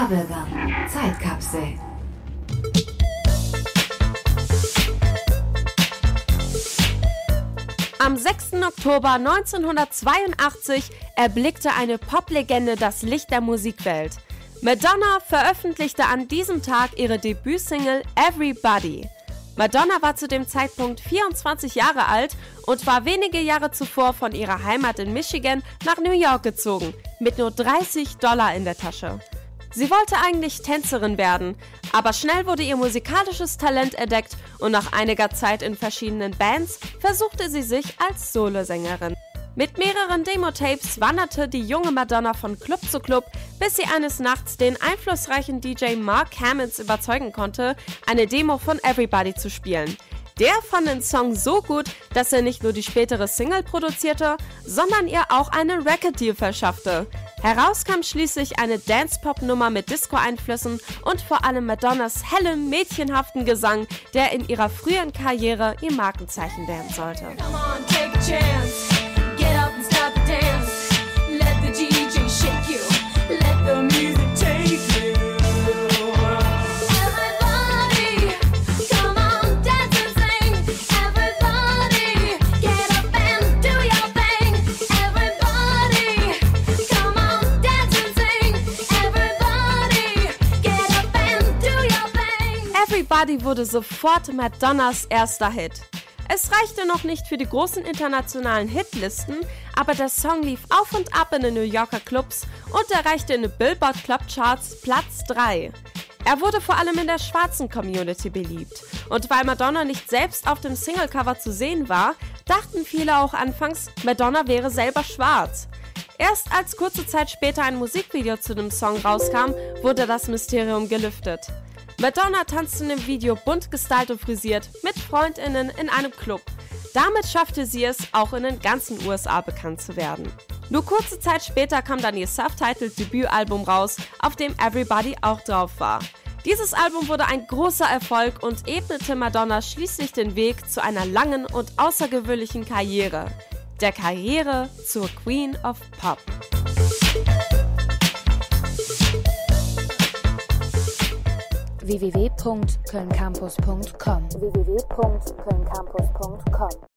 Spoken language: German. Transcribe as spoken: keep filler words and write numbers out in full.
Bubblegum Zeitkapsel. Am sechsten Oktober neunzehnhundertzweiundachtzig erblickte eine Poplegende das Licht der Musikwelt. Madonna veröffentlichte an diesem Tag ihre Debütsingle Everybody. Madonna war zu dem Zeitpunkt vierundzwanzig Jahre alt und war wenige Jahre zuvor von ihrer Heimat in Michigan nach New York gezogen, mit nur dreißig Dollar in der Tasche. Sie wollte eigentlich Tänzerin werden, aber schnell wurde ihr musikalisches Talent entdeckt und nach einiger Zeit in verschiedenen Bands versuchte sie sich als Solosängerin. Mit mehreren Demo-Tapes wanderte die junge Madonna von Club zu Club, bis sie eines Nachts den einflussreichen D J Mark Hammonds überzeugen konnte, eine Demo von Everybody zu spielen. Der fand den Song so gut, dass er nicht nur die spätere Single produzierte, sondern ihr auch einen Record-Deal verschaffte. Heraus kam schließlich eine Dance-Pop-Nummer mit Disco-Einflüssen und vor allem Madonnas hellem, mädchenhaften Gesang, der in ihrer frühen Karriere ihr Markenzeichen werden sollte. Come on, take a chance. Get up and start the dance. Let the D J shake you. Let the music take you. Everybody, come on, dance and sing. Everybody, get up and do your thing. Everybody, come on, dance and sing. Everybody, get up and do your thing. Everybody wurde sofort Madonnas erster Hit. Es reichte noch nicht für die großen internationalen Hitlisten, aber der Song lief auf und ab in den New Yorker Clubs und erreichte in den Billboard Club Charts Platz drei. Er wurde vor allem in der schwarzen Community beliebt. Und weil Madonna nicht selbst auf dem Singlecover zu sehen war, dachten viele auch anfangs, Madonna wäre selber schwarz. Erst als kurze Zeit später ein Musikvideo zu dem Song rauskam, wurde das Mysterium gelüftet. Madonna tanzte in dem Video bunt gestylt und frisiert mit FreundInnen in einem Club. Damit schaffte sie es, auch in den ganzen U S A bekannt zu werden. Nur kurze Zeit später kam dann ihr self-titled Debütalbum raus, auf dem Everybody auch drauf war. Dieses Album wurde ein großer Erfolg und ebnete Madonna schließlich den Weg zu einer langen und außergewöhnlichen Karriere. Der Karriere zur Queen of Pop. w w w punkt köln campus punkt com w w w punkt köln campus punkt com